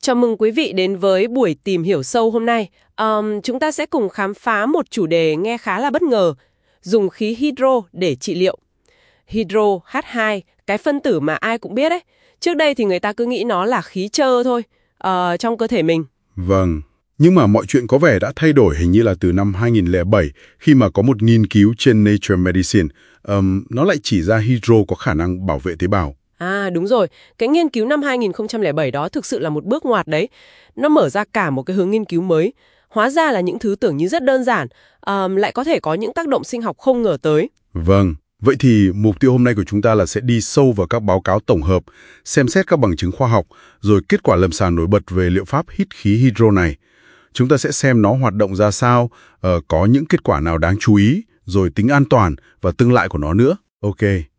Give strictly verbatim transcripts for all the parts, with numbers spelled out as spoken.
Chào mừng quý vị đến với buổi tìm hiểu sâu hôm nay. Um, chúng ta sẽ cùng khám phá một chủ đề nghe khá là bất ngờ, dùng khí hydro để trị liệu. Hydro H hai, cái phân tử mà ai cũng biết ấy. Trước đây thì người ta cứ nghĩ nó là khí trơ thôi, uh, trong cơ thể mình. Vâng, nhưng mà mọi chuyện có vẻ đã thay đổi hình như là từ năm hai nghìn lẻ bảy khi mà có một nghiên cứu trên Nature Medicine. Um, nó lại chỉ ra hydro có khả năng bảo vệ tế bào. À đúng rồi, cái nghiên cứu năm hai nghìn không trăm lẻ bảy đó thực sự là một bước ngoặt đấy. Nó mở ra cả một cái hướng nghiên cứu mới. Hóa ra là những thứ tưởng như rất đơn giản, um, lại có thể có những tác động sinh học không ngờ tới. Vâng, vậy thì mục tiêu hôm nay của chúng ta là sẽ đi sâu vào các báo cáo tổng hợp, xem xét các bằng chứng khoa học, rồi kết quả lâm sàng nổi bật về liệu pháp hít khí hydro này. Chúng ta sẽ xem nó hoạt động ra sao, uh, có những kết quả nào đáng chú ý, rồi tính an toàn và tương lai của nó nữa. Ok.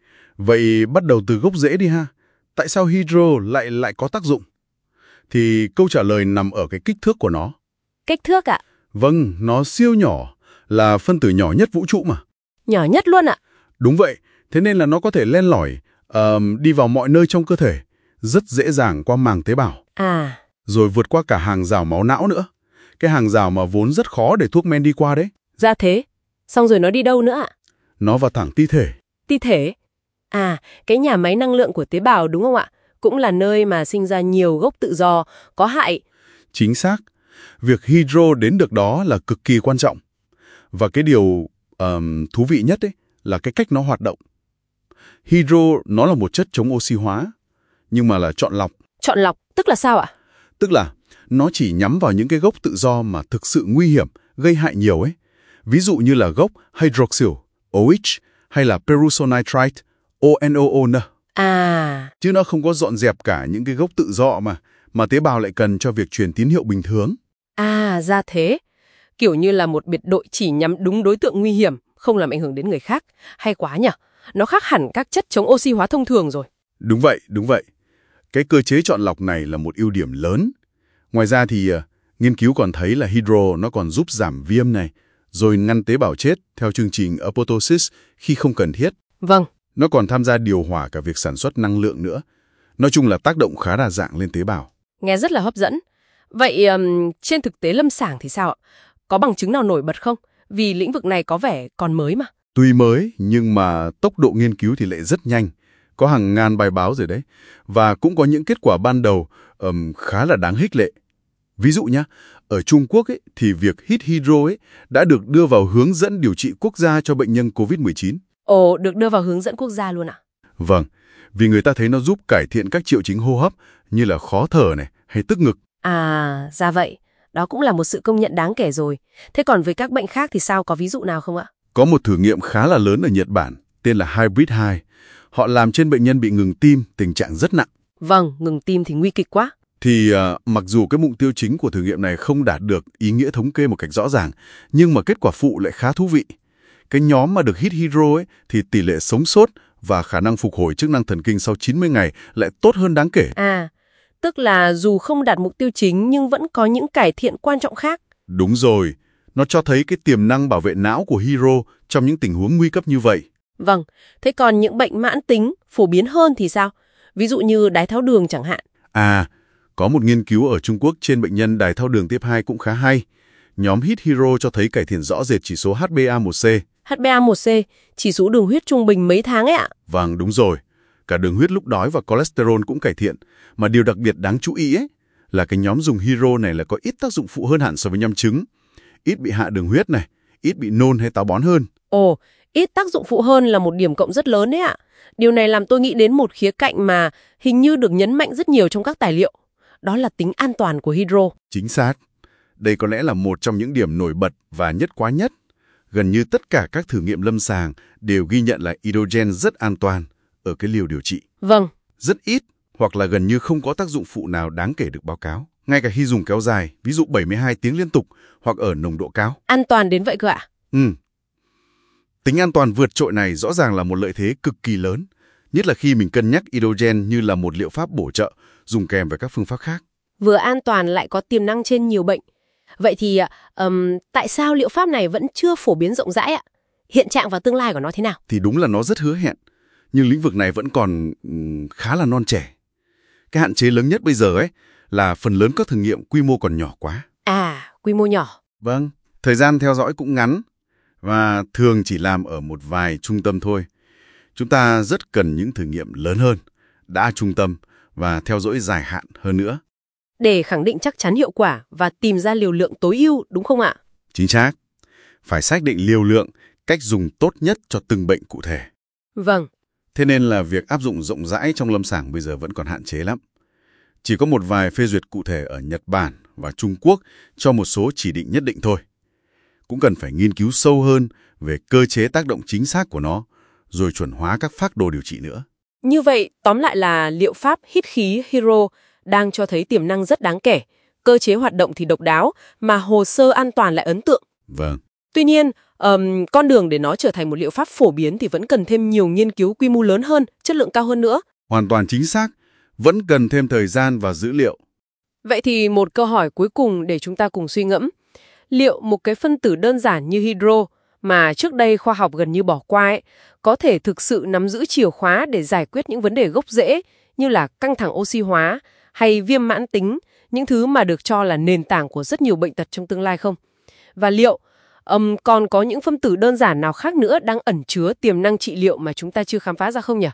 Vậy bắt đầu từ gốc rễ đi ha. Tại sao hydro lại lại có tác dụng? Thì câu trả lời nằm ở cái kích thước của nó. Kích thước ạ? Vâng, nó siêu nhỏ, là phân tử nhỏ nhất vũ trụ mà. Nhỏ nhất luôn ạ? Đúng vậy, thế nên là nó có thể len lỏi, uh, đi vào mọi nơi trong cơ thể, rất dễ dàng qua màng tế bào. À. Rồi vượt qua cả hàng rào máu não nữa. Cái hàng rào mà vốn rất khó để thuốc men đi qua đấy. Ra thế. Xong rồi nó đi đâu nữa ạ? Nó vào thẳng ti thể. Ti thể? À, cái nhà máy năng lượng của tế bào đúng không ạ? Cũng là nơi mà sinh ra nhiều gốc tự do, có hại. Chính xác. Việc hydro đến được đó là cực kỳ quan trọng. Và cái điều um, thú vị nhất ấy là cái cách nó hoạt động. Hydro nó là một chất chống oxy hóa, nhưng mà là chọn lọc. Chọn lọc, tức là sao ạ? Tức là nó chỉ nhắm vào những cái gốc tự do mà thực sự nguy hiểm, gây hại nhiều ấy. Ví dụ như là gốc hydroxyl, O H, hay là perusonitrite, O N O O N. À. Chứ nó không có dọn dẹp cả những cái gốc tự do mà, mà tế bào lại cần cho việc truyền tín hiệu bình thường. À, ra thế. Kiểu như là một biệt đội chỉ nhắm đúng đối tượng nguy hiểm, không làm ảnh hưởng đến người khác. Hay quá nhỉ? Nó khác hẳn các chất chống oxy hóa thông thường rồi. Đúng vậy, đúng vậy. Cái cơ chế chọn lọc này là một ưu điểm lớn. Ngoài ra thì uh, nghiên cứu còn thấy là hydro nó còn giúp giảm viêm này, rồi ngăn tế bào chết theo chương trình apoptosis khi không cần thiết. Vâng. Nó còn tham gia điều hòa cả việc sản xuất năng lượng nữa. Nói chung là tác động khá đa dạng lên tế bào. Nghe rất là hấp dẫn. Vậy um, trên thực tế lâm sàng thì sao ạ? Có bằng chứng nào nổi bật không? Vì lĩnh vực này có vẻ còn mới mà. Tuy mới, nhưng mà tốc độ nghiên cứu thì lại rất nhanh. Có hàng ngàn bài báo rồi đấy. Và cũng có những kết quả ban đầu um, khá là đáng khích lệ. Ví dụ nhé, ở Trung Quốc ấy, thì việc hít hydro ấy đã được đưa vào hướng dẫn điều trị quốc gia cho bệnh nhân covid mười chín. Ồ, được đưa vào hướng dẫn quốc gia luôn ạ? Vâng, vì người ta thấy nó giúp cải thiện các triệu chứng hô hấp như là khó thở này hay tức ngực. À, ra vậy. Đó cũng là một sự công nhận đáng kể rồi. Thế còn với các bệnh khác thì sao, có ví dụ nào không ạ? Có một thử nghiệm khá là lớn ở Nhật Bản, tên là Hybrid hai. Họ làm trên bệnh nhân bị ngừng tim, tình trạng rất nặng. Vâng, ngừng tim thì nguy kịch quá. Thì uh, mặc dù cái mục tiêu chính của thử nghiệm này không đạt được ý nghĩa thống kê một cách rõ ràng, nhưng mà kết quả phụ lại khá thú vị. Cái nhóm mà được hít hydro ấy thì tỷ lệ sống sót và khả năng phục hồi chức năng thần kinh sau chín mươi ngày lại tốt hơn đáng kể. À, tức là dù không đạt mục tiêu chính nhưng vẫn có những cải thiện quan trọng khác. Đúng rồi, nó cho thấy cái tiềm năng bảo vệ não của hydro trong những tình huống nguy cấp như vậy. Vâng, thế còn những bệnh mãn tính phổ biến hơn thì sao? Ví dụ như đái tháo đường chẳng hạn. À, có một nghiên cứu ở Trung Quốc trên bệnh nhân đái tháo đường type hai cũng khá hay. Nhóm hít hydro cho thấy cải thiện rõ rệt chỉ số H b A one C. H b A one C, chỉ số đường huyết trung bình mấy tháng ấy ạ? Vâng, đúng rồi. Cả đường huyết lúc đói và cholesterol cũng cải thiện. Mà điều đặc biệt đáng chú ý ấy là cái nhóm dùng hydro này là có ít tác dụng phụ hơn hẳn so với nhâm chứng. Ít bị hạ đường huyết này, ít bị nôn hay táo bón hơn. Ồ, ít tác dụng phụ hơn là một điểm cộng rất lớn đấy ạ. Điều này làm tôi nghĩ đến một khía cạnh mà hình như được nhấn mạnh rất nhiều trong các tài liệu. Đó là tính an toàn của hydro. Chính xác. Đây có lẽ là một trong những điểm nổi bật và nhất quán nhất. Gần như tất cả các thử nghiệm lâm sàng đều ghi nhận là hydrogen rất an toàn ở cái liều điều trị. Vâng. Rất ít hoặc là gần như không có tác dụng phụ nào đáng kể được báo cáo. Ngay cả khi dùng kéo dài, ví dụ bảy mươi hai tiếng liên tục hoặc ở nồng độ cao. An toàn đến vậy cơ ạ? Ừ. Tính an toàn vượt trội này rõ ràng là một lợi thế cực kỳ lớn, nhất là khi mình cân nhắc hydrogen như là một liệu pháp bổ trợ dùng kèm với các phương pháp khác. Vừa an toàn lại có tiềm năng trên nhiều bệnh. Vậy thì um, tại sao liệu pháp này vẫn chưa phổ biến rộng rãi ạ? Hiện trạng và tương lai của nó thế nào? Thì đúng là nó rất hứa hẹn, nhưng lĩnh vực này vẫn còn um, khá là non trẻ. Cái hạn chế lớn nhất bây giờ ấy là phần lớn các thử nghiệm quy mô còn nhỏ quá. À, quy mô nhỏ. Vâng, thời gian theo dõi cũng ngắn và thường chỉ làm ở một vài trung tâm thôi. Chúng ta rất cần những thử nghiệm lớn hơn, đa trung tâm và theo dõi dài hạn hơn nữa. Để khẳng định chắc chắn hiệu quả và tìm ra liều lượng tối ưu, đúng không ạ? Chính xác. Phải xác định liều lượng, cách dùng tốt nhất cho từng bệnh cụ thể. Vâng. Thế nên là việc áp dụng rộng rãi trong lâm sàng bây giờ vẫn còn hạn chế lắm. Chỉ có một vài phê duyệt cụ thể ở Nhật Bản và Trung Quốc cho một số chỉ định nhất định thôi. Cũng cần phải nghiên cứu sâu hơn về cơ chế tác động chính xác của nó, rồi chuẩn hóa các phác đồ điều trị nữa. Như vậy, tóm lại là liệu pháp hít khí Hydro đang cho thấy tiềm năng rất đáng kể, cơ chế hoạt động thì độc đáo, mà hồ sơ an toàn lại ấn tượng. Vâng. Tuy nhiên, um, con đường để nó trở thành một liệu pháp phổ biến thì vẫn cần thêm nhiều nghiên cứu quy mô lớn hơn, chất lượng cao hơn nữa. Hoàn toàn chính xác, vẫn cần thêm thời gian và dữ liệu. Vậy thì một câu hỏi cuối cùng để chúng ta cùng suy ngẫm. Liệu một cái phân tử đơn giản như Hydro mà trước đây khoa học gần như bỏ qua ấy, có thể thực sự nắm giữ chìa khóa để giải quyết những vấn đề gốc rễ như là căng thẳng oxy hóa hay viêm mãn tính, những thứ mà được cho là nền tảng của rất nhiều bệnh tật trong tương lai không? Và liệu um, còn có những phân tử đơn giản nào khác nữa đang ẩn chứa tiềm năng trị liệu mà chúng ta chưa khám phá ra không nhỉ?